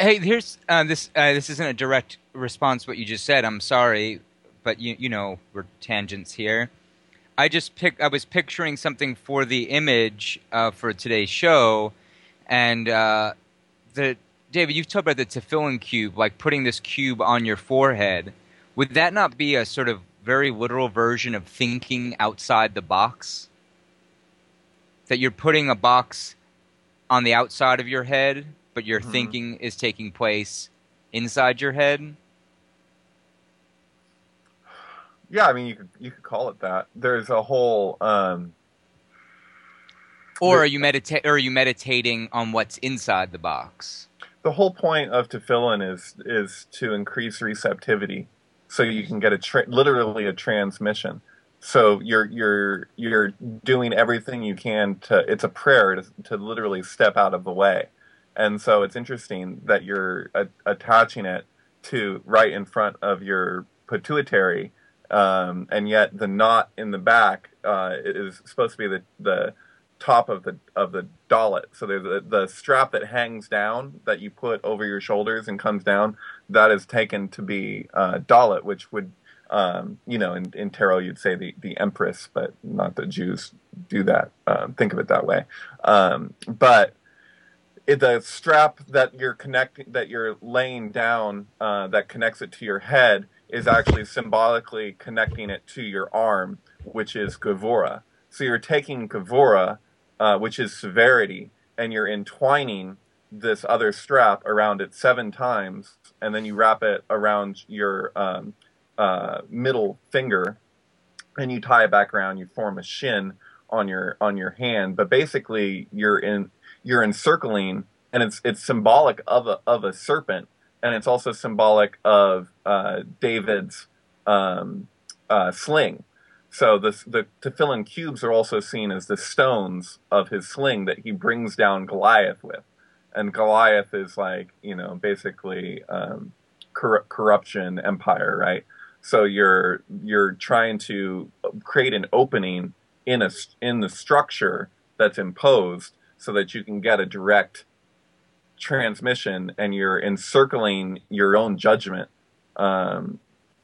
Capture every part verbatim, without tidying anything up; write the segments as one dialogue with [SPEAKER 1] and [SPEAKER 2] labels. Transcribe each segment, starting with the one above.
[SPEAKER 1] hey, here's uh, this. Uh, this isn't a direct response to what you just said. I'm sorry, but you you know we're tangents here. I just pick. I was picturing something for the image uh, for today's show, and uh, the David, you've talked about the tefillin cube, like putting this cube on your forehead. Would that not be a sort of very literal version of thinking outside the box? That you're putting a box on the outside of your head, but your
[SPEAKER 2] Hmm.
[SPEAKER 1] thinking is taking place inside your head?
[SPEAKER 2] Yeah, I mean, you could you could call it that. There's a whole um,
[SPEAKER 1] Or
[SPEAKER 2] the
[SPEAKER 1] are you medita- or are you meditating on what's inside the box?
[SPEAKER 2] the whole point of tefillin is is to increase receptivity, so you can get a tra- literally a transmission. So you're you're you're doing everything you can to. It's a prayer to, to literally step out of the way, and so it's interesting that you're a- attaching it to right in front of your pituitary, um, and yet the knot in the back uh, is supposed to be the the top of the of the dollet. So there's the, the strap that hangs down that you put over your shoulders and comes down. That is taken to be uh, dollet, which would um, you know in, in tarot you'd say the the empress, but not the Jews do that. Um, think of it that way. Um, but it, the strap that you're connecting that you're laying down uh, that connects it to your head is actually symbolically connecting it to your arm, which is Gevura. So you're taking Gevura, uh, which is severity, and you're entwining this other strap around it seven times, and then you wrap it around your um, uh, middle finger, and you tie it back around. You form a shin on your on your hand, but basically you're in you're encircling, and it's it's symbolic of a of a serpent, and it's also symbolic of uh, David's um, uh, sling. So the the tefillin cubes are also seen as the stones of his sling that he brings down Goliath with, and Goliath is like you know basically um, cor- corruption, empire, right? So you're you're trying to create an opening in a in the structure that's imposed so that you can get a direct transmission, and you're encircling your own judgment um,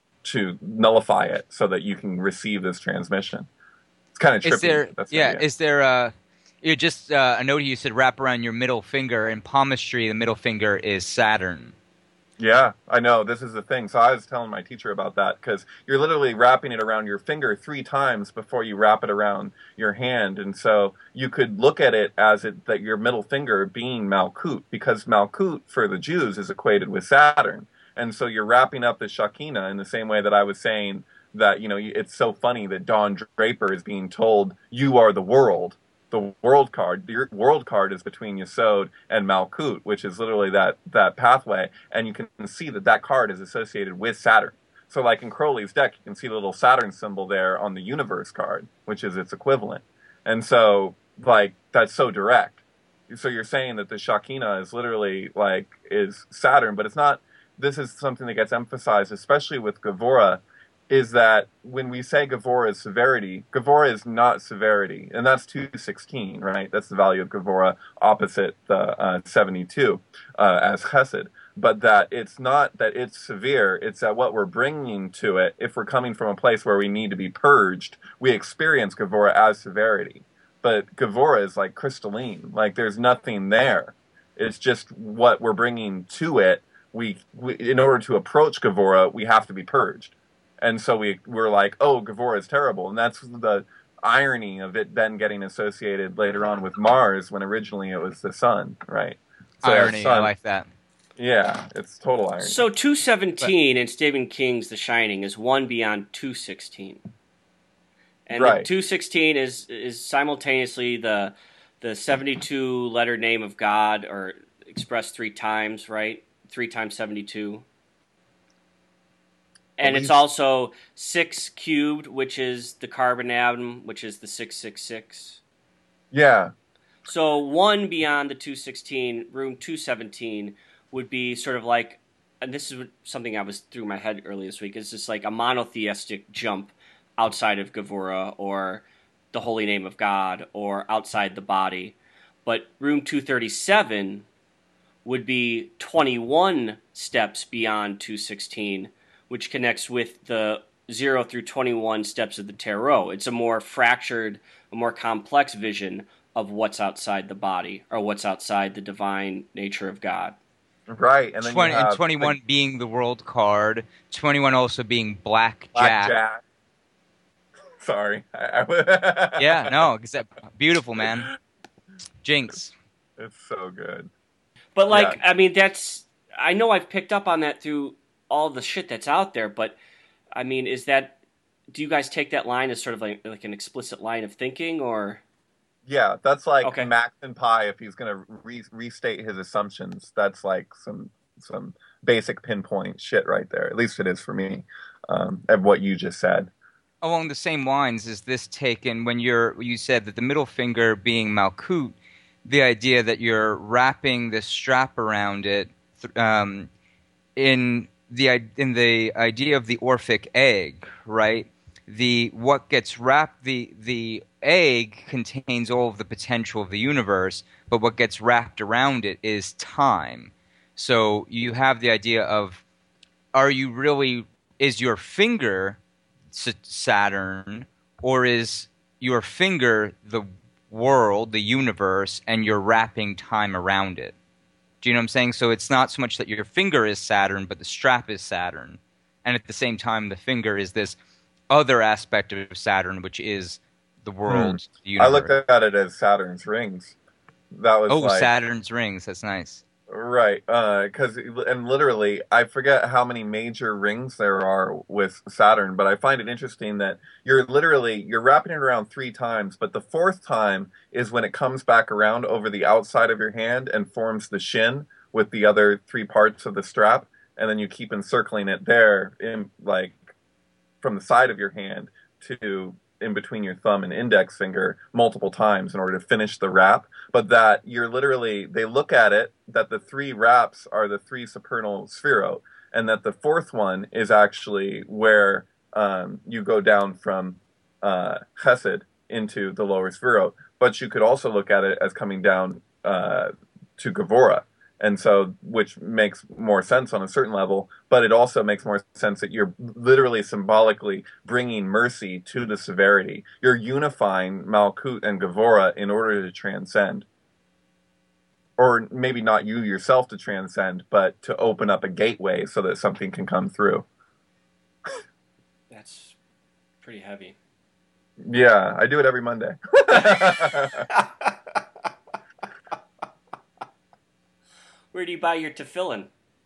[SPEAKER 2] to nullify it so that you can receive this transmission. It's kind of
[SPEAKER 1] Is
[SPEAKER 2] trippy,
[SPEAKER 1] there,
[SPEAKER 2] but that's the
[SPEAKER 1] yeah,
[SPEAKER 2] idea.
[SPEAKER 1] is there uh you just uh, a note you said wrap around your middle finger. In palmistry, the middle finger is Saturn.
[SPEAKER 2] Yeah, I know. This is the thing. So I was telling my teacher about that because you're literally wrapping it around your finger three times before you wrap it around your hand. And so you could look at it as it that your middle finger being Malkut, because Malkut for the Jews is equated with Saturn. And so you're wrapping up the Shekinah in the same way that I was saying that, you know, it's so funny that Don Draper is being told, you are the world. The world card, the world card is between Yesod and Malkut, which is literally that that pathway, and you can see that that card is associated with Saturn. So, like in Crowley's deck, you can see the little Saturn symbol there on the universe card, which is its equivalent. And so, like that's so direct. So you're saying that the Shekinah is literally like is Saturn, but it's not. This is something that gets emphasized, especially with Gevura, is that when we say Gevura is severity, Gevura is not severity, and that's two sixteen, right? That's the value of Gevura opposite the uh, seventy-two uh, as Chesed. But that it's not that it's severe, it's that what we're bringing to it, if we're coming from a place where we need to be purged, we experience Gevura as severity. But Gevura is like crystalline, like there's nothing there. It's just what we're bringing to it. We, we in order to approach Gevura, we have to be purged. And so we we're like, oh, Gevura is terrible, and that's the irony of it then getting associated later on with Mars when originally it was the sun, right? So our
[SPEAKER 1] Irony, I
[SPEAKER 2] sun,
[SPEAKER 1] like that.
[SPEAKER 2] yeah, it's total irony.
[SPEAKER 3] So
[SPEAKER 1] But
[SPEAKER 3] two seventeen in Stephen King's The Shining is one beyond two sixteen. And the
[SPEAKER 2] Right.
[SPEAKER 3] two sixteen is is simultaneously the the seventy-two letter name of God, or expressed three times, right? three times seventy-two. And it's
[SPEAKER 2] least-
[SPEAKER 3] also six cubed, which is the carbon atom, which is the six six six.
[SPEAKER 2] Yeah,
[SPEAKER 3] So one beyond the two sixteen, room two seventeen, would be sort of like, and this is something I was through my head earlier this week, it's just like a monotheistic jump outside of Gevura or the holy name of God or outside the body. But room two thirty-seven would be twenty-one steps beyond two sixteen, which connects with the zero through twenty-one steps of the tarot. It's a more fractured, a more complex vision of what's outside the body, or what's outside the divine nature of God.
[SPEAKER 2] Right, and then
[SPEAKER 1] twenty,
[SPEAKER 2] you have
[SPEAKER 1] and twenty-one
[SPEAKER 2] the,
[SPEAKER 1] being the world card, twenty-one also being Black Jack.
[SPEAKER 2] Black Jack. Sorry.
[SPEAKER 1] Yeah, no, except beautiful, man. Jinx.
[SPEAKER 2] It's so good.
[SPEAKER 3] But like,
[SPEAKER 2] Yeah.
[SPEAKER 3] I mean, that's, I know I've picked up on that through all the shit that's out there, but I mean, is that, do you guys take that line as sort of like, like an explicit line of thinking, or?
[SPEAKER 2] Yeah, that's like
[SPEAKER 3] Okay.
[SPEAKER 2] Max and Pi. If he's going to re- restate his assumptions, that's like some some basic pinpoint shit right there. At least it is for me, um, of what you just said.
[SPEAKER 1] Along the same lines is this taken when you're you said that the middle finger being Malkut, the idea that you're wrapping this strap around it, um, in the in the idea of the Orphic egg, right? The what gets wrapped the the egg contains all of the potential of the universe, but what gets wrapped around it is time. So you have the idea of, are you really, is your finger Saturn, or is your finger the world, the universe, and you're wrapping time around it? Do you know what I'm saying? So it's not so much that your finger is Saturn, but the strap is Saturn. And at the same time, the finger is this other aspect of Saturn, which is the world,
[SPEAKER 2] Hmm.
[SPEAKER 1] the universe.
[SPEAKER 2] I looked at it as Saturn's rings. That was
[SPEAKER 1] Oh,
[SPEAKER 2] like,
[SPEAKER 1] Saturn's rings. That's nice.
[SPEAKER 2] right, because and literally, I forget how many major rings there are with Saturn, but I find it interesting that you're literally you're wrapping it around three times, but the fourth time is when it comes back around over the outside of your hand and forms the shin with the other three parts of the strap, and then you keep encircling it there, in like from the side of your hand to in between your thumb and index finger multiple times in order to finish the wrap. But that you're literally, they look at it, that the three wraps are the three supernal sphero, and that the fourth one is actually where um, you go down from uh, Chesed into the lower sphero. But you could also look at it as coming down uh, to Gevora. And so, which makes more sense on a certain level, but it also makes more sense that you're literally symbolically bringing mercy to the severity. You're unifying Malkut and Gevora in order to transcend. Or maybe not you yourself to transcend, but to open up a gateway so that something can come through.
[SPEAKER 3] That's pretty heavy.
[SPEAKER 2] Yeah, I do it every Monday.
[SPEAKER 3] Where do you buy your tefillin?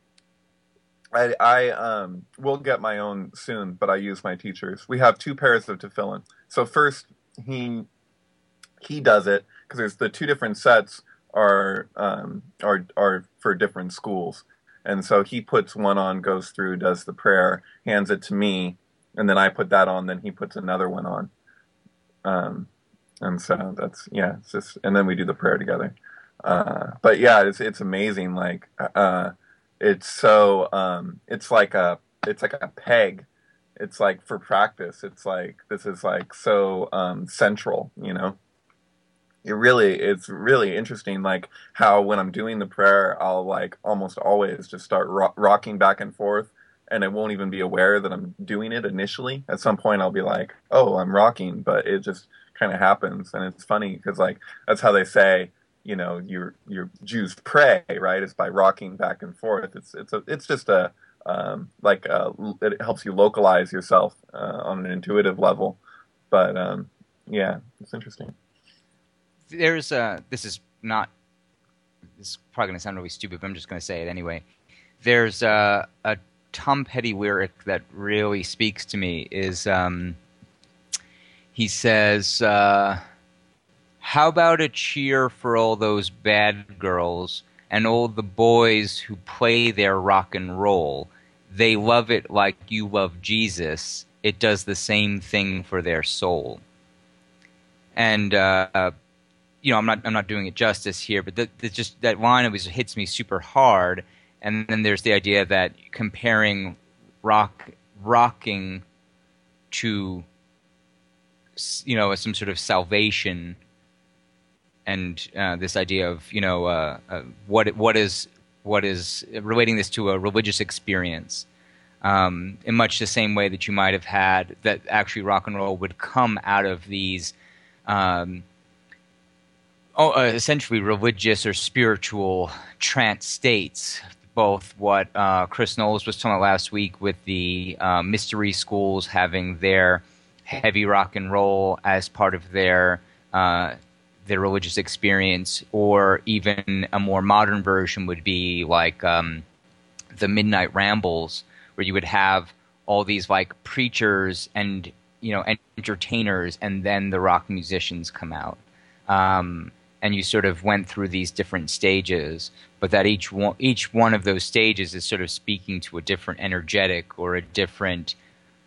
[SPEAKER 2] I, I um will get my own soon, but I use my teacher's. We have two pairs of tefillin. So first he he does it because there's the two different sets are um are are for different schools, and so he puts one on, goes through, does the prayer, hands it to me, and then I put that on. Then he puts another one on. Um, and so that's yeah, it's just and then we do the prayer together. Uh, but yeah, it's it's amazing. Like, uh, it's so um, it's like a it's like a peg. It's like for practice. It's like this is like so um, central. You know, it really it's really interesting. Like how when I'm doing the prayer, I'll like almost always just start ro- rocking back and forth, and I won't even be aware that I'm doing it initially. At some point, I'll be like, "Oh, I'm rocking," but it just kind of happens, and it's funny because like that's how they say. You know, your your Jews pray, right? It's by rocking back and forth. It's it's a it's just a um, like a, it helps you localize yourself uh, on an intuitive level. But um, yeah, it's interesting.
[SPEAKER 1] There's uh this is not this is probably gonna sound really stupid, but I'm just gonna say it anyway. There's uh, a Tom Petty lyric that really speaks to me. Is um, he says. Uh, How about a cheer for all those bad girls and all the boys who play their rock and roll? They love it like you love Jesus. It does the same thing for their soul. And uh, you know, I'm not I'm not doing it justice here, but that just that line always hits me super hard. And then there's the idea that comparing rock rocking to you know some sort of salvation. And uh, this idea of you know uh, uh, what what is what is relating this to a religious experience, um, in much the same way that you might have had that actually rock and roll would come out of these um, oh, uh, essentially religious or spiritual trance states. Both what uh, Chris Knowles was talking about last week with the uh, mystery schools having their heavy rock and roll as part of their uh, their religious experience, or even a more modern version would be like um, the Midnight Rambles, where you would have all these like preachers and you know entertainers, and then the rock musicians come out. Um, and you sort of went through these different stages, but that each one, each one of those stages is sort of speaking to a different energetic or a different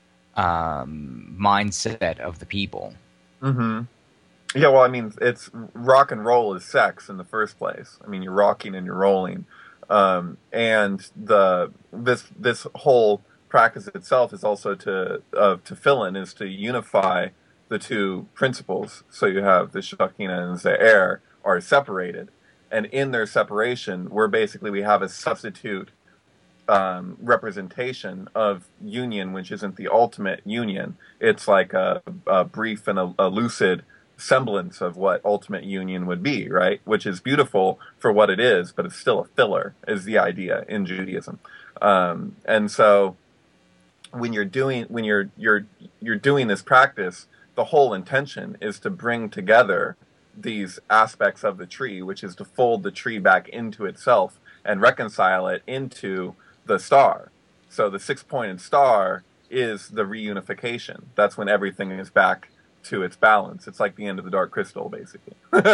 [SPEAKER 1] um, mindset of the people.
[SPEAKER 2] Mm-hmm. Yeah, well, I mean, it's rock and roll is sex in the first place. I mean, you're rocking and you're rolling, um, and the this this whole practice itself is also to uh, to fill in is to unify the two principles. So you have the Shekinah and the air are separated, and in their separation, we're basically we have a substitute um, representation of union, which isn't the ultimate union. It's like a, a brief and a, a lucid semblance of what ultimate union would be, right? Which is beautiful for what it is, but it's still a filler, is the idea in Judaism. Um, and so when you're doing when you're you're you're doing this practice, the whole intention is to bring together these aspects of the tree, which is to fold the tree back into itself and reconcile it into the star. So the six-pointed star is the reunification. That's when everything is back to its balance. It's like the end of the Dark Crystal, basically.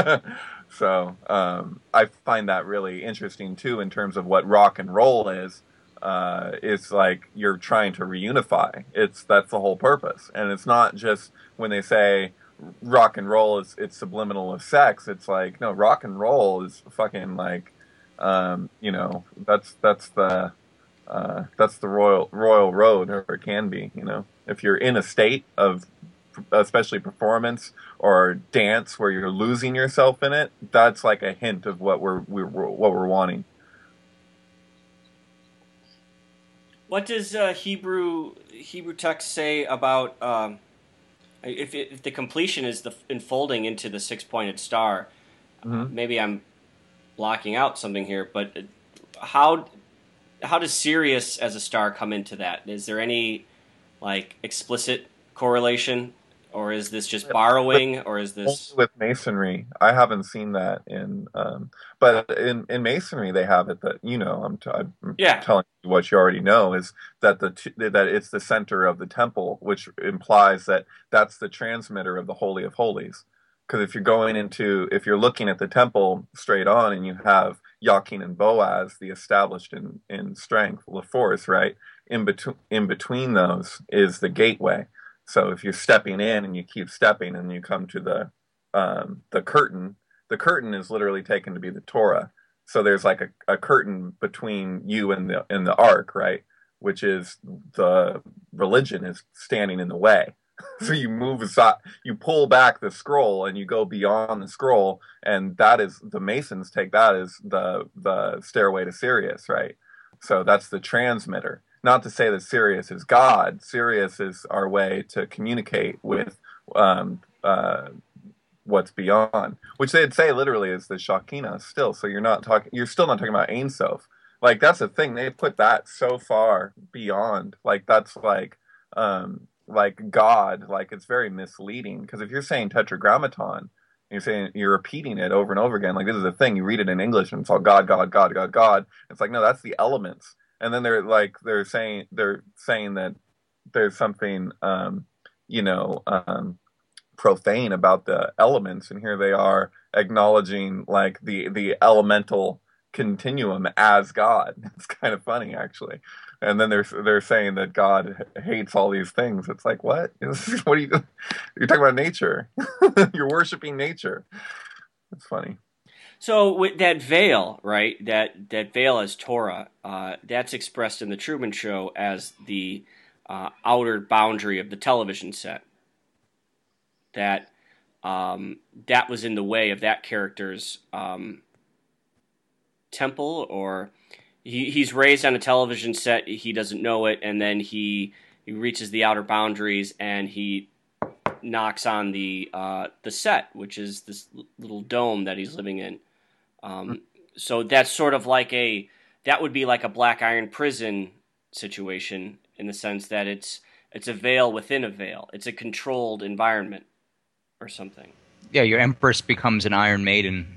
[SPEAKER 2] So um, I find that really interesting, too, in terms of what rock and roll is. Uh, it's like you're trying to reunify. It's that's the whole purpose. And it's not just when they say rock and roll is it's subliminal of sex. It's like, no, rock and roll is fucking like, um, you know, that's that's the uh, that's the royal royal road, or it can be. You know, if you're in a state of especially performance or dance where you're losing yourself in it, that's like a hint of what we're, we're what we're wanting.
[SPEAKER 3] What does uh, Hebrew Hebrew text say about um, if, if the completion is the enfolding into the six-pointed star? Mm-hmm. Uh, maybe I'm blocking out something here, but how how does Sirius as a star come into that? Is there any like explicit correlation, or is this just borrowing, or is this
[SPEAKER 2] only with Masonry? I haven't seen that in, um, but in, in Masonry they have it that you know. I'm, t- I'm
[SPEAKER 3] yeah.
[SPEAKER 2] telling you what you already know is that the t- that it's the center of the temple, which implies that that's the transmitter of the Holy of Holies. Because if you're going into, if you're looking at the temple straight on, and you have Jachin and Boaz, the established in in strength, La Force, right? In between, in between those is the gateway. So if you're stepping in and you keep stepping and you come to the um, the curtain, the curtain is literally taken to be the Torah. So there's like a, a curtain between you and the and the ark, right? Which is the religion is standing in the way. So you move aside, you pull back the scroll and you go beyond the scroll, and that is the Masons take that as the the stairway to Sirius, right? So that's the transmitter. Not to say that Sirius is God. Sirius is our way to communicate with um, uh, what's beyond, which they'd say literally is the Shekinah still. So you're not talking. You're still not talking about Ein Sof. Like that's the thing. They put that so far beyond. Like that's like um, like God. Like it's very misleading because if you're saying Tetragrammaton, you're saying you're repeating it over and over again. Like this is a thing. You read it in English and it's all God, God, God, God, God. It's like no, that's the elements. And then they're like they're saying they're saying that there's something um, you know um, profane about the elements, and here they are acknowledging like the the elemental continuum as God. It's kind of funny actually. And then they're they're saying that God hates all these things. It's like what? What are you? You're talking about nature. You're worshiping nature. It's funny.
[SPEAKER 3] So with that veil, right? That that veil as Torah, uh, that's expressed in the Truman Show as the uh, outer boundary of the television set. That um, that was in the way of that character's um, temple, or he, he's raised on a television set. He doesn't know it, and then he he reaches the outer boundaries and he knocks on the uh, the set, which is this little dome that he's living in. Um, so that's sort of like a that would be like a Black Iron prison situation, in the sense that it's it's a veil within a veil. It's a controlled environment or something.
[SPEAKER 1] Yeah, your Empress becomes an Iron Maiden.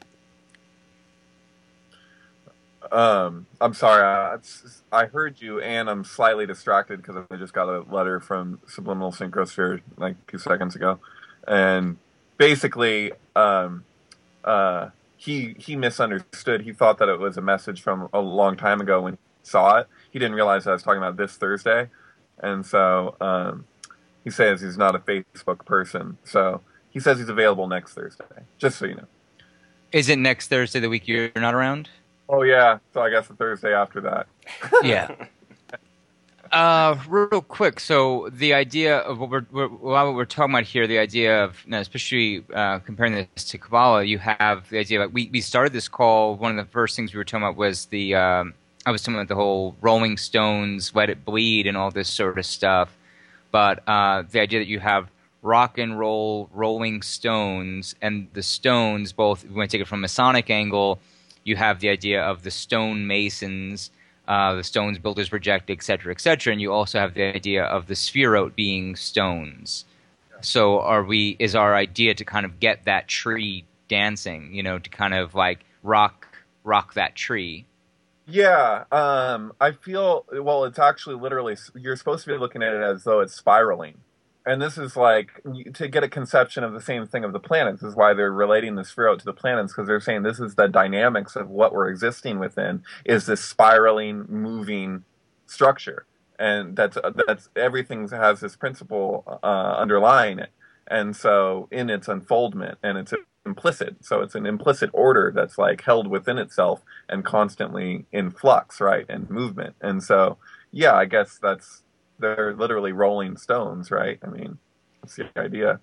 [SPEAKER 2] Um, I'm sorry, I, I heard you, and I'm slightly distracted because I just got a letter from Subliminal Synchrosphere like a few seconds ago, and basically, um, uh, he he misunderstood. He thought that it was a message from a long time ago when he saw it. He didn't realize I was talking about this Thursday, and so um, he says he's not a Facebook person. So he says he's available next Thursday, just so you know.
[SPEAKER 1] Is it next Thursday, the week you're not around?
[SPEAKER 2] Oh, yeah. So I guess the Thursday after that.
[SPEAKER 1] Yeah. Uh, real quick. So the idea of what we're, we're what we're talking about here, the idea of, you know, especially uh, comparing this to Kabbalah, you have the idea that we, we started this call. One of the first things we were talking about was the um, I was talking about the whole Rolling Stones, Let It Bleed, and all this sort of stuff. But uh, the idea that you have rock and roll, Rolling Stones, and the Stones, both, if we want to take it from a Masonic angle, you have the idea of the stone masons, uh, the stones builders reject, et cetera, et cetera, and you also have the idea of the spherote being stones. So, are we? Is our idea to kind of get that tree dancing? You know, to kind of like rock, rock that tree.
[SPEAKER 2] Yeah, um, I feel well. It's actually literally you're supposed to be looking at it as though it's spiraling. And this is like, to get a conception of the same thing of the planets, is why they're relating the spherote to the planets, because they're saying this is the dynamics of what we're existing within, is this spiraling, moving structure. And that's, that's everything has this principle uh, underlying it. And so in its unfoldment, and it's implicit. So it's an implicit order that's like held within itself and constantly in flux, right, and movement. And so, yeah, I guess that's, they're literally rolling stones, right? I mean, that's the idea.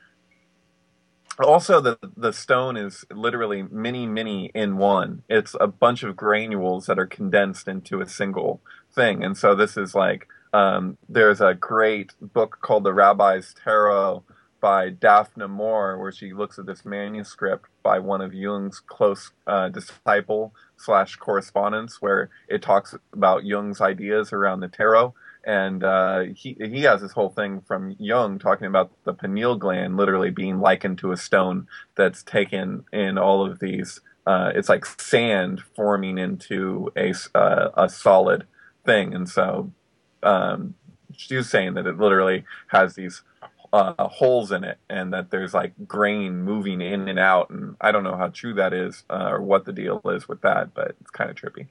[SPEAKER 2] Also, the the stone is literally many, many in one. It's a bunch of granules that are condensed into a single thing. And so this is like, um, there's a great book called The Rabbi's Tarot by Daphne Moore, where she looks at this manuscript by one of Jung's close uh, disciple slash correspondents, where it talks about Jung's ideas around the tarot. And uh, he he has this whole thing from Jung talking about the pineal gland literally being likened to a stone that's taken in all of these. Uh, it's like sand forming into a uh, a solid thing, and so um, she was saying that it literally has these uh, holes in it, and that there's like grain moving in and out. And I don't know how true that is uh, or what the deal is with that, but it's kind of trippy.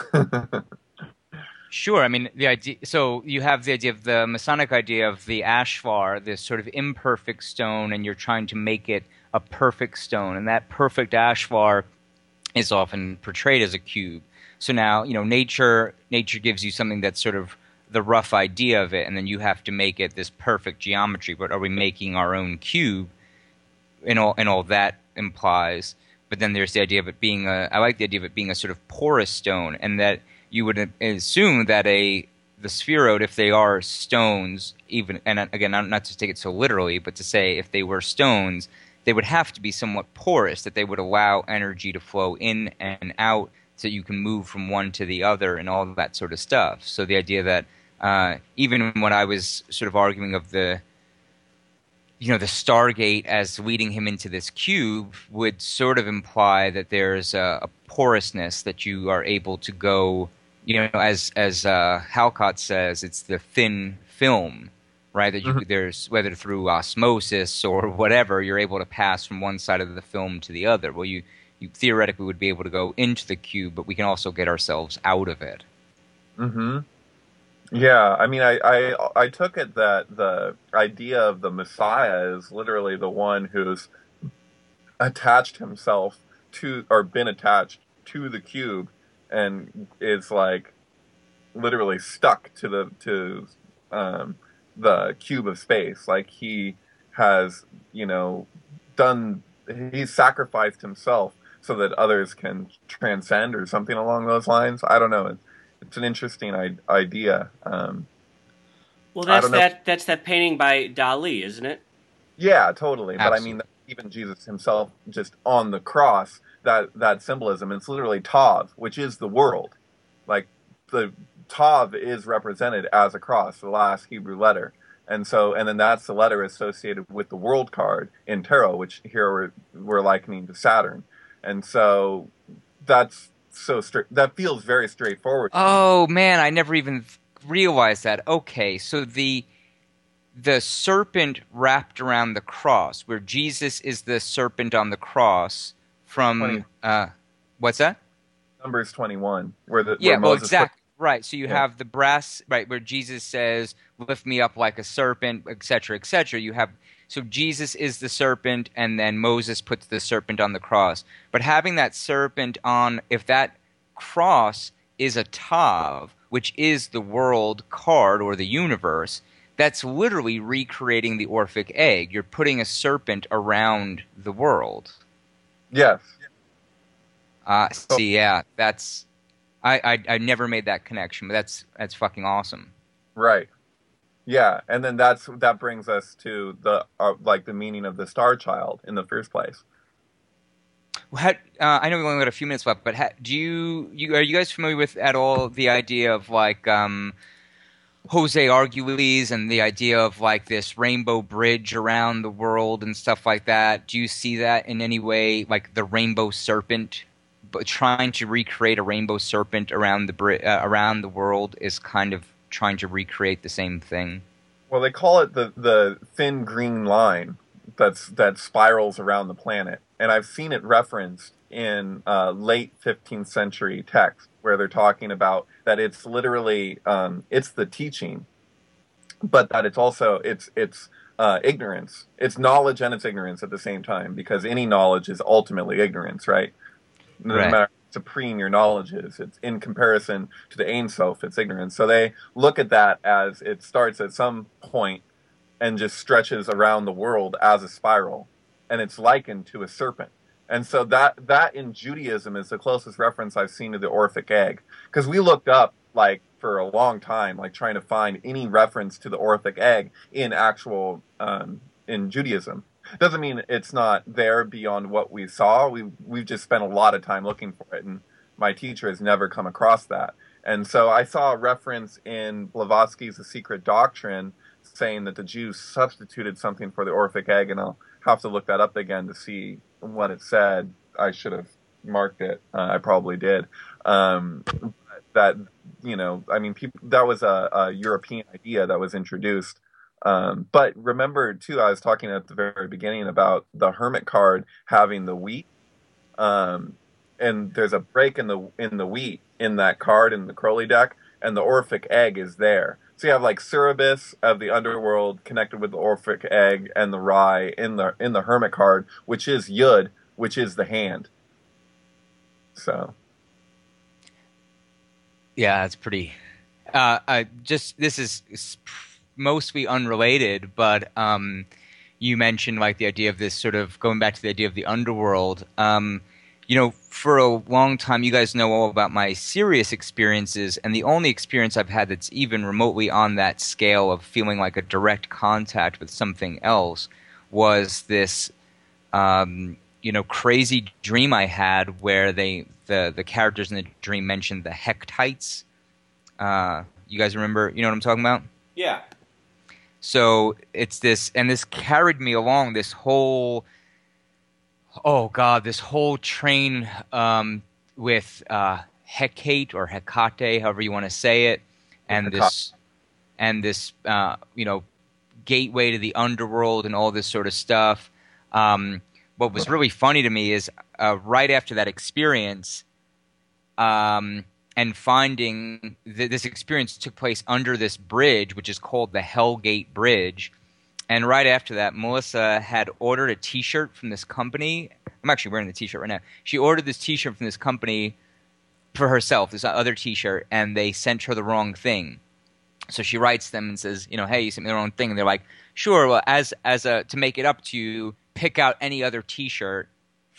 [SPEAKER 1] Sure. I mean, the idea. So you have the idea of the Masonic idea of the ashvar, this sort of imperfect stone, and you're trying to make it a perfect stone, and that perfect ashvar is often portrayed as a cube. So now, you know, nature nature gives you something that's sort of the rough idea of it, and then you have to make it this perfect geometry. But are we making our own cube? And all and all that implies. But then there's the idea of it being a. I like the idea of it being a sort of porous stone, and that you would assume that a the spheroid, if they are stones, even and again, not to take it so literally, but to say if they were stones, they would have to be somewhat porous, that they would allow energy to flow in and out, so you can move from one to the other and all that sort of stuff. So the idea that uh, even when I was sort of arguing of the you know, the Stargate as leading him into this cube would sort of imply that there's a, a porousness that you are able to go, you know, as as uh, Halcott says, it's the thin film, right? That you mm-hmm. there's whether through osmosis or whatever, you're able to pass from one side of the film to the other. Well, you you theoretically would be able to go into the cube, but we can also get ourselves out of it.
[SPEAKER 2] Mm-hmm. Yeah, I mean, I, I I took it that the idea of the Messiah is literally the one who's attached himself to, or been attached to the cube, and is like literally stuck to the to um, the cube of space. Like he has, you know, done, he's sacrificed himself so that others can transcend or something along those lines. I don't know. It's, it's an interesting I- idea. Um,
[SPEAKER 3] Well,
[SPEAKER 2] I
[SPEAKER 3] that's
[SPEAKER 2] don't know.
[SPEAKER 3] that. That's that painting by Dali, isn't it?
[SPEAKER 2] Yeah, totally. But I mean,
[SPEAKER 1] Absolutely.
[SPEAKER 2] even Jesus himself, just on the cross, that that symbolism, it's literally Tav, which is the world. Like the Tav is represented as a cross, the last Hebrew letter. And so, and then that's the letter associated with the world card in tarot, which here we're, we're likening to Saturn. And so that's so straight, that feels very straightforward to me.
[SPEAKER 1] Oh man, I never even realized that. Okay, so the the serpent wrapped around the cross, where Jesus is the serpent on the cross
[SPEAKER 2] twenty,
[SPEAKER 1] from uh what's that?
[SPEAKER 2] Numbers twenty-one, where the, where
[SPEAKER 1] Yeah, well,
[SPEAKER 2] Moses put,
[SPEAKER 1] exactly. Right. So you
[SPEAKER 2] yeah,
[SPEAKER 1] have the brass, right, where Jesus says, "Lift me up like a serpent," et cetera, et cetera. You have so Jesus is the serpent, and then Moses puts the serpent on the cross. But having that serpent on, if that cross is a tav, which is the world card or the universe, that's literally recreating the Orphic egg. You're putting a serpent around the world.
[SPEAKER 2] yes.
[SPEAKER 1] Uh,
[SPEAKER 2] So,
[SPEAKER 1] see, yeah, that's I, I I never made that connection, but that's that's fucking awesome.
[SPEAKER 2] right. Yeah, and then that's that brings us to the uh, like the meaning of the star child in the first place.
[SPEAKER 1] Well, How, uh, I know we only got a few minutes left, but ha, do you, you are you guys familiar with at all the idea of like um, Jose Arguelles and the idea of like this rainbow bridge around the world and stuff like that? Do you see that in any way, like the rainbow serpent? But trying to recreate a rainbow serpent around the bri- uh, around the world is kind of trying to recreate the same thing.
[SPEAKER 2] Well, they call it the the thin green line that's that spirals around the planet, and I've seen it referenced in uh, late fifteenth century text where they're talking about that it's literally um, it's the teaching, but that it's also it's it's uh, ignorance, it's knowledge and it's ignorance at the same time because any knowledge is ultimately ignorance, right? No
[SPEAKER 1] Right.
[SPEAKER 2] matter how supreme your knowledge is, it's in comparison to the Ein Sof, it's ignorance. So they look at that as it starts at some point and just stretches around the world as a spiral, and it's likened to a serpent. And so that that in Judaism is the closest reference I've seen to the Orphic egg, because we looked up like for a long time, like trying to find any reference to the Orphic egg in actual um, in Judaism. Doesn't mean it's not there beyond what we saw. We we've just spent a lot of time looking for it, and my teacher has never come across that. And so I saw a reference in Blavatsky's The Secret Doctrine saying that the Jews substituted something for the Orphic egg, and I'll have to look that up again to see what it said. I should have marked it. Uh, I probably did. Um, that you know, I mean, people, that was a, a European idea that was introduced. Um, but remember too, I was talking at the very beginning about the Hermit card having the wheat, um, and there's a break in the in the wheat in that card in the Crowley deck, and the Orphic egg is there. So you have like Cerberus of the underworld connected with the Orphic egg and the Rye in the in the Hermit card, which is Yud, which is the hand. So
[SPEAKER 1] Yeah, that's pretty. Uh, I just this is s- mostly unrelated, but um, you mentioned like the idea of this sort of going back to the idea of the underworld. Um, you know, for a long time, you guys know all about my serious experiences, and the only experience I've had that's even remotely on that scale of feeling like a direct contact with something else was this, um, you know, crazy dream I had where they the the characters in the dream mentioned the Hectites. Uh, you guys remember? You know what I'm talking about?
[SPEAKER 3] Yeah.
[SPEAKER 1] So it's this, and this carried me along this whole, oh God, this whole train um, with uh, Hecate or Hecate, however you want to say it, and this, and this, uh, you know, gateway to the underworld and all this sort of stuff. Um, what was really funny to me is uh, right after that experience, um, and finding that this experience took place under this bridge, which is called the Hellgate Bridge. And right after that, Melissa had ordered a T-shirt from this company. I'm actually wearing the T-shirt right now. She ordered this T-shirt from this company for herself, this other T-shirt, and they sent her the wrong thing. So she writes them and says, you know, hey, you sent me the wrong thing. And they're like, sure, well, as as a to make it up to you, pick out any other T-shirt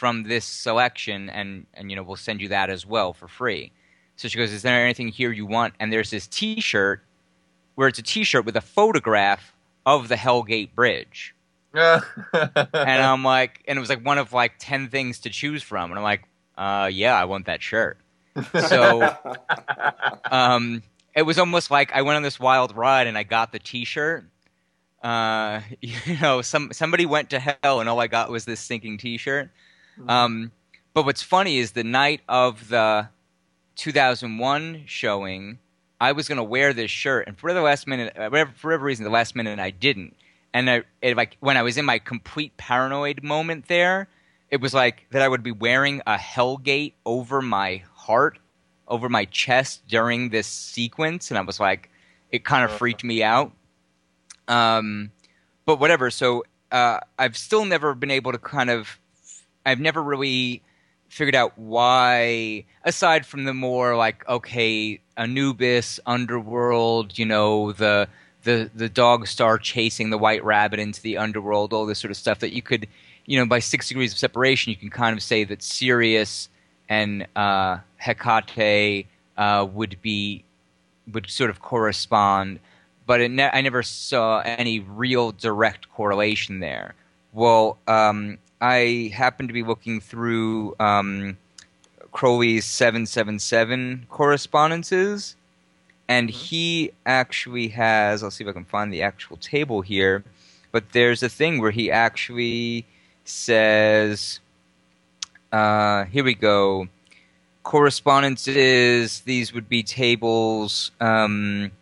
[SPEAKER 1] from this selection, and and you know we'll send you that as well for free." So she goes, "Is there anything here you want?" And there's this T-shirt where it's a T-shirt with a photograph of the Hellgate Bridge. And I'm like, and it was like one of like ten things to choose from, and I'm like, uh, yeah, I want that shirt. So, um, it was almost like I went on this wild ride and I got the T-shirt. Uh, you know, some somebody went to hell and all I got was this sinking T-shirt. Um, but what's funny is the night of the two thousand one showing, I was gonna wear this shirt, and for the last minute, whatever, for whatever reason, the last minute I didn't. And I, it, like when I was in my complete paranoid moment there, it was like that I would be wearing a Hellgate over my heart, over my chest during this sequence, and I was like, it kind of freaked me out. Um, but whatever. So uh, I've still never been able to kind of, I've never really figured out why, aside from the more like, okay, Anubis, Underworld, you know, the the the dog star chasing the white rabbit into the underworld, all this sort of stuff that you could, you know, by six degrees of separation, you can kind of say that Sirius and uh, Hecate uh, would be would sort of correspond, but it ne- I never saw any real direct correlation there. Well, um, I happened to be looking through um, Crowley's seven seven seven correspondences, and mm-hmm. he actually has, I'll see if I can find the actual table here, but there's a thing where he actually says, uh, here we go, correspondences, these would be tables um,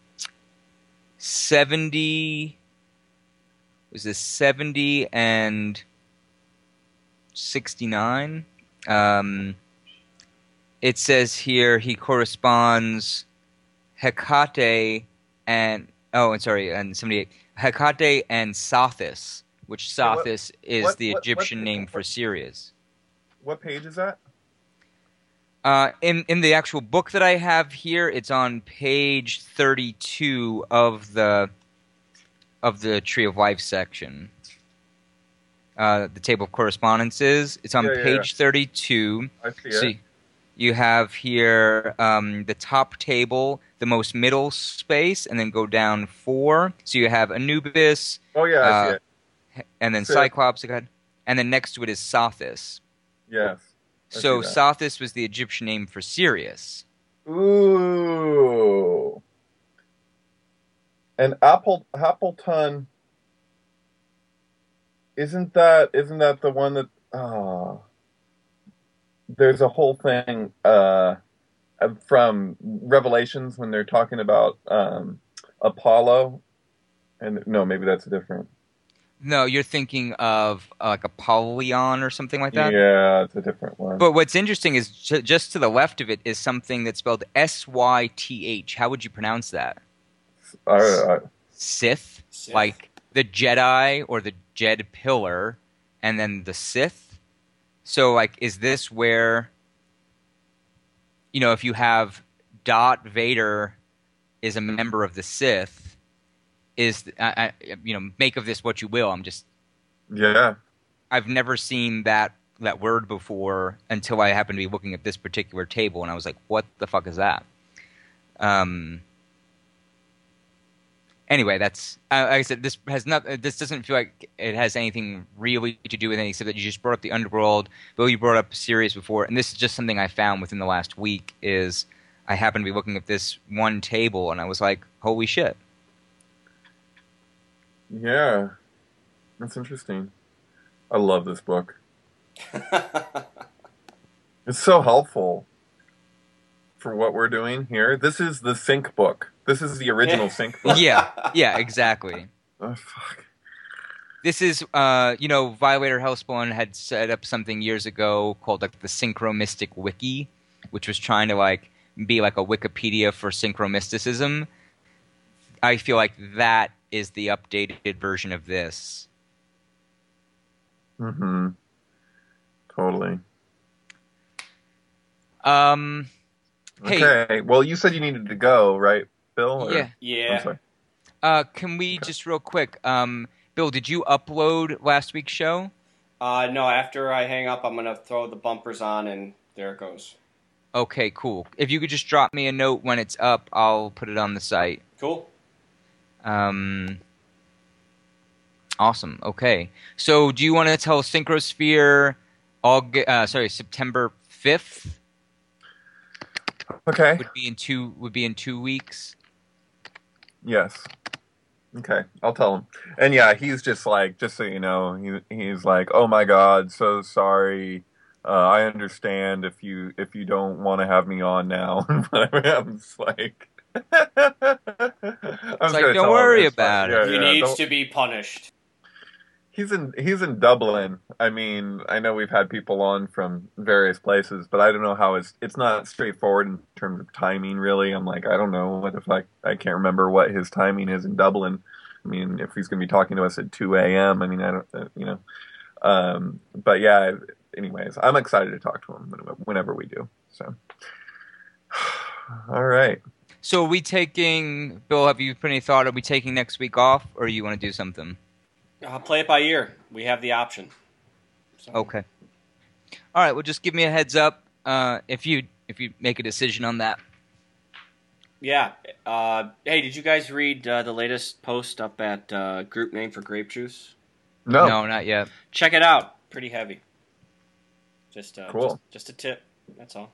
[SPEAKER 1] seventy, was this seventy and sixty-nine? Um, it says here he corresponds Hecate and oh, and sorry, and seventy-eight. Hecate and Sothis, which Sothis what, is
[SPEAKER 2] what,
[SPEAKER 1] the
[SPEAKER 2] what,
[SPEAKER 1] Egyptian
[SPEAKER 2] what,
[SPEAKER 1] name
[SPEAKER 2] what,
[SPEAKER 1] for Sirius.
[SPEAKER 2] What page is that?
[SPEAKER 1] Uh, in in the actual book that I have here, it's on page thirty-two of the of the Tree of Life section. Uh, the table of correspondences. It's on
[SPEAKER 2] yeah,
[SPEAKER 1] page
[SPEAKER 2] yeah.
[SPEAKER 1] thirty-two.
[SPEAKER 2] I see
[SPEAKER 1] so
[SPEAKER 2] it.
[SPEAKER 1] You have here um, the top table, the most middle space, and then go down four. So you have Anubis.
[SPEAKER 2] Oh yeah, I
[SPEAKER 1] uh,
[SPEAKER 2] see it.
[SPEAKER 1] And then
[SPEAKER 2] Sith.
[SPEAKER 1] Cyclops, and then next to it is Sothis.
[SPEAKER 2] Yes. I
[SPEAKER 1] So Sothis was the Egyptian name for Sirius.
[SPEAKER 2] Ooh. And Apple Appleton. Isn't that isn't that the one that? Oh, there's a whole thing uh, from Revelations when they're talking about um, Apollo, and no, maybe that's different.
[SPEAKER 1] No, you're thinking of uh, like Apollyon or something like that?
[SPEAKER 2] Yeah, it's a different one.
[SPEAKER 1] But what's interesting is j- just to the left of it is something that's spelled S Y T H. How would you pronounce that?
[SPEAKER 2] I, I,
[SPEAKER 1] Sith?
[SPEAKER 3] Sith.
[SPEAKER 1] Like the Jedi or the Jed Pillar, and then the Sith? So, like, is this where, you know, if you have Darth Vader is a member of the Sith, is, I, I, you know, make of this what you will. I'm just,
[SPEAKER 2] yeah.
[SPEAKER 1] I've never seen that that word before until I happened to be looking at this particular table, and I was like, what the fuck is that? Um. Anyway, that's uh, like I said. This has not. This doesn't feel like it has anything really to do with anything, except that you just brought up the underworld. Bill, you brought up Sirius before, and this is just something I found within the last week. Is I happened to be looking at this one table, and I was like, holy shit.
[SPEAKER 2] Yeah, that's interesting. I love this book. It's so helpful for what we're doing here. This is the Sync book. This is the original Sync book.
[SPEAKER 1] Yeah, yeah, exactly.
[SPEAKER 2] Oh, fuck.
[SPEAKER 1] This is, uh, you know, Violator Hellspawn had set up something years ago called like the Synchromystic Wiki, which was trying to like be like a Wikipedia for synchromysticism. I feel like that is the updated version of this.
[SPEAKER 2] Mm-hmm. Totally.
[SPEAKER 1] Um. Hey,
[SPEAKER 2] okay. Well, you said you needed to go, right, Bill? Or?
[SPEAKER 1] Yeah.
[SPEAKER 3] Yeah.
[SPEAKER 2] I'm sorry.
[SPEAKER 1] Uh, can we just real quick, um, Bill, did you upload last week's show?
[SPEAKER 3] Uh, no, after I hang up, I'm going to throw the bumpers on, and there it goes.
[SPEAKER 1] Okay, cool. If you could just drop me a note when it's up, I'll put it on the site.
[SPEAKER 3] Cool.
[SPEAKER 1] Um, awesome. Okay. So, do you want to tell Synchrosphere? Aug- uh, sorry, September fifth.
[SPEAKER 2] Okay.
[SPEAKER 1] Would be in two. Would be in two weeks.
[SPEAKER 2] Yes. Okay, I'll tell him. And yeah, he's just like, just so you know, he he's like, oh my God, so sorry. Uh, I understand if you if you don't want to have me on now. I'm just like, I'm
[SPEAKER 1] it's like, don't worry about it.
[SPEAKER 3] He yeah, needs to be punished.
[SPEAKER 2] He's in he's in Dublin. I mean, I know we've had people on from various places, but I don't know how it's it's not straightforward in terms of timing. Really, I'm like, I don't know what if I I can't remember what his timing is in Dublin. I mean, if he's going to be talking to us at two a.m. I mean, I don't uh, you know. Um, but yeah. Anyways, I'm excited to talk to him whenever we do. So, all right.
[SPEAKER 1] So, are we taking Bill? Have you put any thought? Are we taking next week off, or you want to do something?
[SPEAKER 3] I'll play it by ear. We have the option.
[SPEAKER 1] So. Okay. All right. Well, just give me a heads up uh, if you if you make a decision on that.
[SPEAKER 3] Yeah. Uh, hey, did you guys read uh, the latest post up at uh, Group Name for Grape Juice?
[SPEAKER 2] No.
[SPEAKER 1] No, not yet.
[SPEAKER 3] Check it out. Pretty heavy. Just, uh,
[SPEAKER 2] cool.
[SPEAKER 3] Just, just a tip. That's all.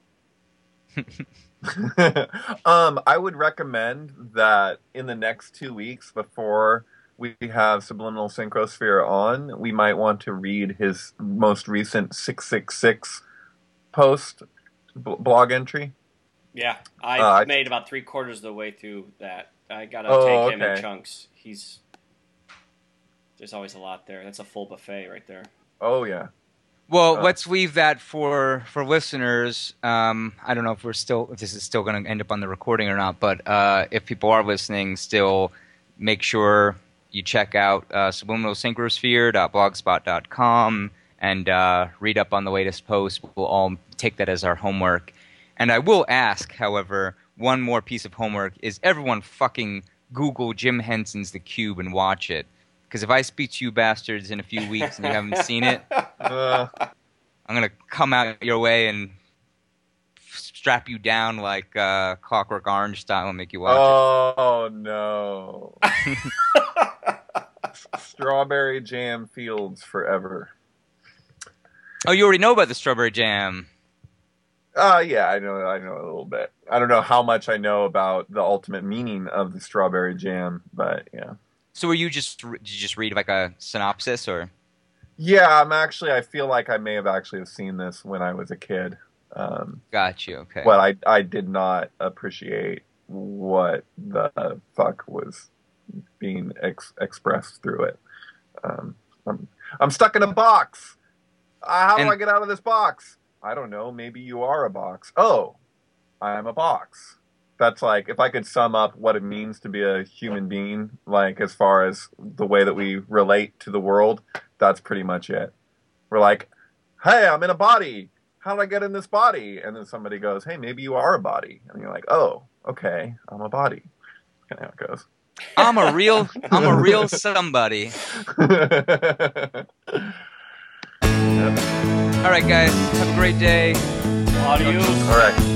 [SPEAKER 2] um, I would recommend that in the next two weeks before we have Subliminal Synchrosphere on, we might want to read his most recent six six six post b- blog entry.
[SPEAKER 3] Yeah, I've
[SPEAKER 2] uh,
[SPEAKER 3] made about three quarters of the way through that. I gotta
[SPEAKER 2] oh,
[SPEAKER 3] take him
[SPEAKER 2] okay.
[SPEAKER 3] in chunks. He's there's always a lot there. That's a full buffet right there.
[SPEAKER 2] Oh yeah.
[SPEAKER 1] Well,
[SPEAKER 2] uh,
[SPEAKER 1] let's leave that for for listeners. Um, I don't know if we're still if this is still going to end up on the recording or not, but uh, if people are listening, still make sure you check out uh, subliminal synchrosphere dot blogspot dot com and uh, read up on the latest post. We'll all take that as our homework. And I will ask, however, one more piece of homework is everyone fucking Google Jim Henson's The Cube and watch it. Because if I speak to you bastards in a few weeks and you haven't seen it, uh, I'm going to come out your way and strap you down like uh, Clockwork Orange style and make you watch
[SPEAKER 2] oh,
[SPEAKER 1] it.
[SPEAKER 2] Oh, no. Strawberry Jam Fields forever.
[SPEAKER 1] Oh, you already know about the Strawberry Jam.
[SPEAKER 2] Uh, yeah, I know I know a little bit. I don't know how much I know about the ultimate meaning of the Strawberry Jam, but yeah.
[SPEAKER 1] So were you just, did you just read like a synopsis or?
[SPEAKER 2] Yeah, I'm actually, I feel like I may have actually have seen this when I was a kid. Um,
[SPEAKER 1] Got you, okay.
[SPEAKER 2] But I, I did not appreciate what the fuck was being ex- expressed through it. Um, I'm, I'm stuck in a box. Uh, how
[SPEAKER 1] and,
[SPEAKER 2] do I get out of this box? I don't know. Maybe you are a box. Oh, I'm a box. That's like, if I could sum up what it means to be a human being, like as far as the way that we relate to the world, that's pretty much it. We're like, hey, I'm in a body. How did I get in this body? And then somebody goes, hey, maybe you are a body. And you're like, oh, okay, I'm a body. That's kind of how it goes.
[SPEAKER 1] I'm a real, I'm a real somebody.
[SPEAKER 2] Yep.
[SPEAKER 1] All right, guys, have a great day.
[SPEAKER 3] Adios.
[SPEAKER 2] All right.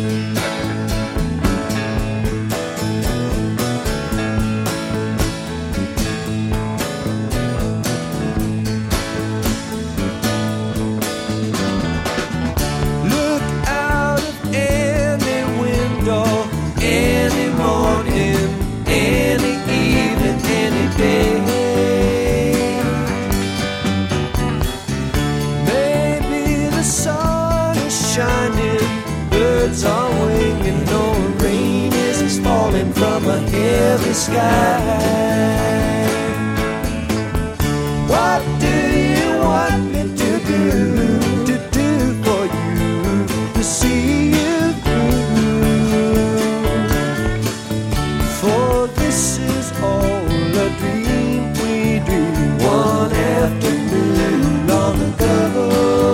[SPEAKER 4] From a heavy sky. What do you want me to do, to do for you, to see you through? For this is all a dream we dreamed one afternoon long ago.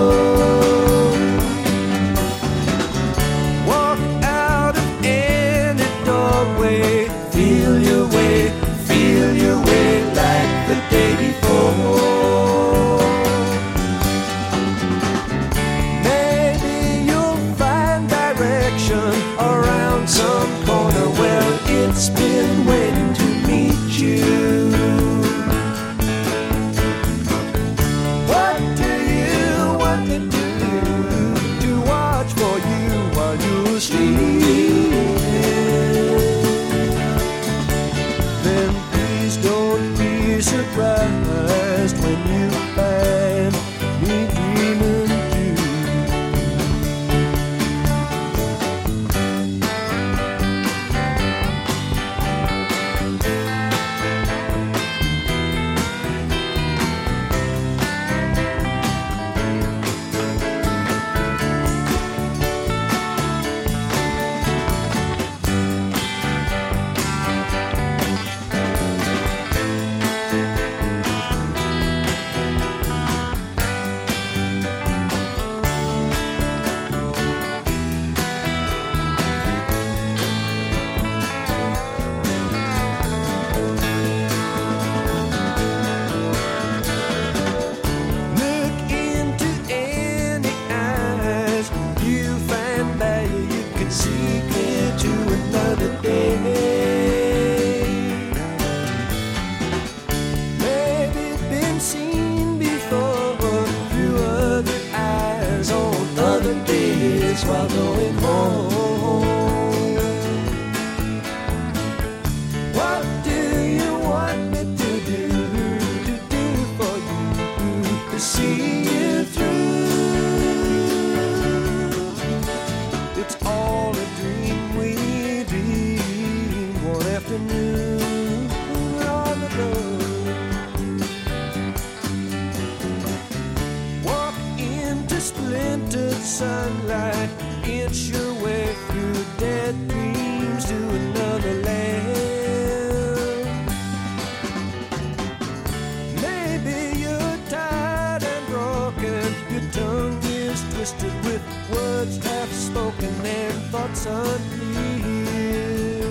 [SPEAKER 4] Walk out of any doorway, feel your way, feel your way like the day before. been waiting to meet you. What do you want me to do? To watch for you while you sleep. Then please don't be surprised when you find me dreaming too. Look into any eyes, you find that you can see clear to another day. Maybe been seen before through other eyes on other days while going home. What do you want me to do, to do for you, to see you through? It's all a dream we dreamed one afternoon long ago. Walk into splintered sunlight, inch your way through dead dreams to another land. Maybe you're tired and broken, your tongue is twisted with words half spoken and thoughts unclear.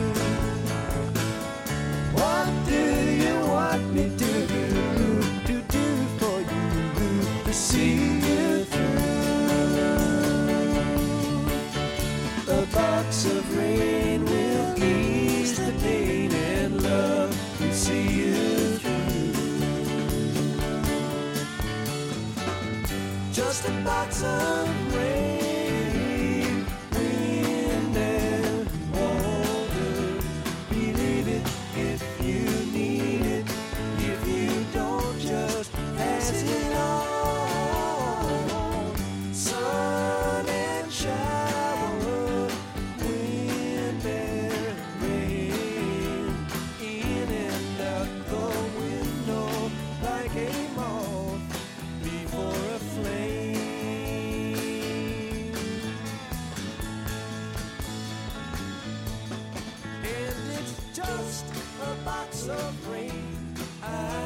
[SPEAKER 4] What do you want me to do, to do for you, to see you through? A box of rain will ease the pain, and love will see you through. Just a box of rain, wind and water. Believe it if you need it. If you don't, just pass it on. Sun and shower, wind and rain, in and out the window like a moth before a flame. And it's just a box of rain. I